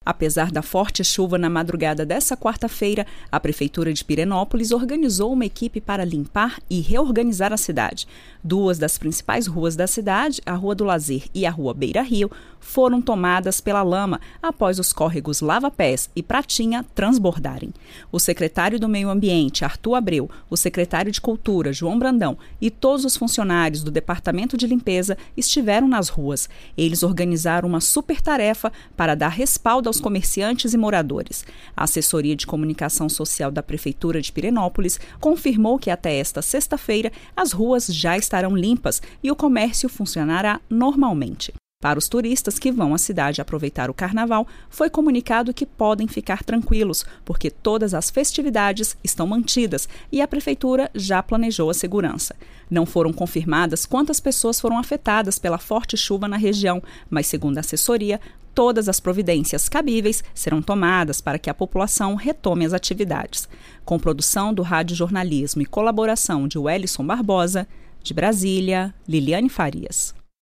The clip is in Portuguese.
Apesar da forte chuva na madrugada dessa quarta-feira, a Prefeitura de Pirenópolis organizou uma equipe para limpar e reorganizar a cidade. Duas das principais ruas da cidade, a Rua do Lazer e a Rua Beira Rio, foram tomadas pela lama após os córregos Lava Pés e Pratinha transbordarem. O secretário do Meio Ambiente, Arthur Abreu, o secretário de Cultura, João Brandão, e todos os funcionários do Departamento de Limpeza estiveram nas ruas. Eles organizaram uma super-tarefa para dar respaldo aos comerciantes e moradores. A Assessoria de Comunicação Social da Prefeitura de Pirenópolis confirmou que até esta sexta-feira as ruas já estarão limpas e o comércio funcionará normalmente. Para os turistas que vão à cidade aproveitar o carnaval, foi comunicado que podem ficar tranquilos, porque todas as festividades estão mantidas e a Prefeitura já planejou a segurança. Não foram confirmadas quantas pessoas foram afetadas pela forte chuva na região, mas, segundo a assessoria, todas as providências cabíveis serão tomadas para que a população retome as atividades. Com produção do Rádio Jornalismo e colaboração de Wellison Barbosa, de Brasília, Liliane Farias.